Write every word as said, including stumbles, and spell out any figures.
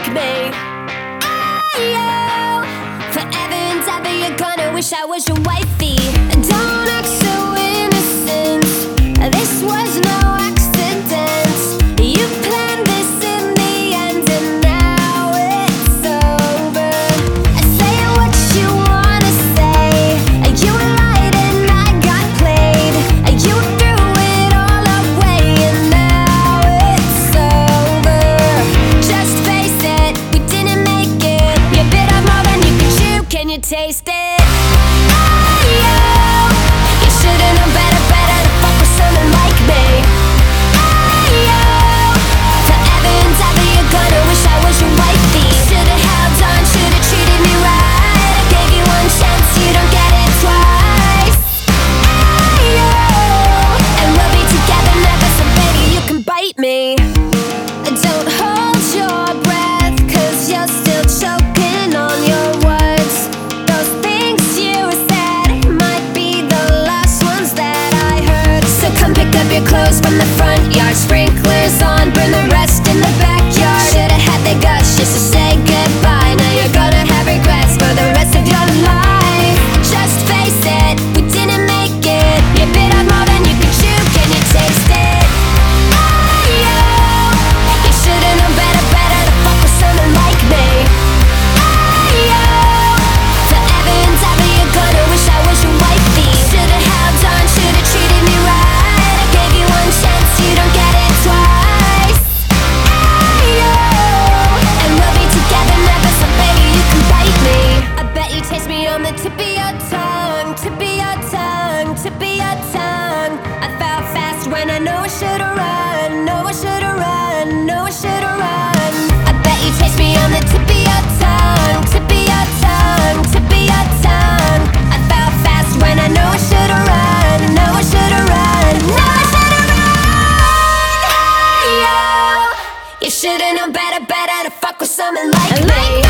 me. Ayo, forever and ever you're gonna wish I was your wifey. Don't act so innocent, this was no accident. You planned this in the end and now it's over. Say what you wanna say, you lied and I got played. You threw it all away and now it's over. Just face it, we didn't make it. You bit off more than you could chew, can you taste it? Me. Don't hold your breath, cause you're still choking on your words. Those things you said might be the last ones that I heard. So come pick up your clothes from the front yard, sprinklers on, burn the rest in the backyard. Should've had the guts just to say goodbye. Now you're gonna have regrets for the rest of your life. Just face it, we didn't make it. You bit off more than you could chew, can you taste it? To be your tongue, to be your tongue, to be your tongue. I fell fast when I know I should've run, know I should've run, know I should've run. I bet you taste me on the tip of your tongue, to be your tongue, to be your tongue. I fell fast when I know I should've run, know I should've run, know I should've run. Hey, yo, you should've known better, better to fuck with someone like me.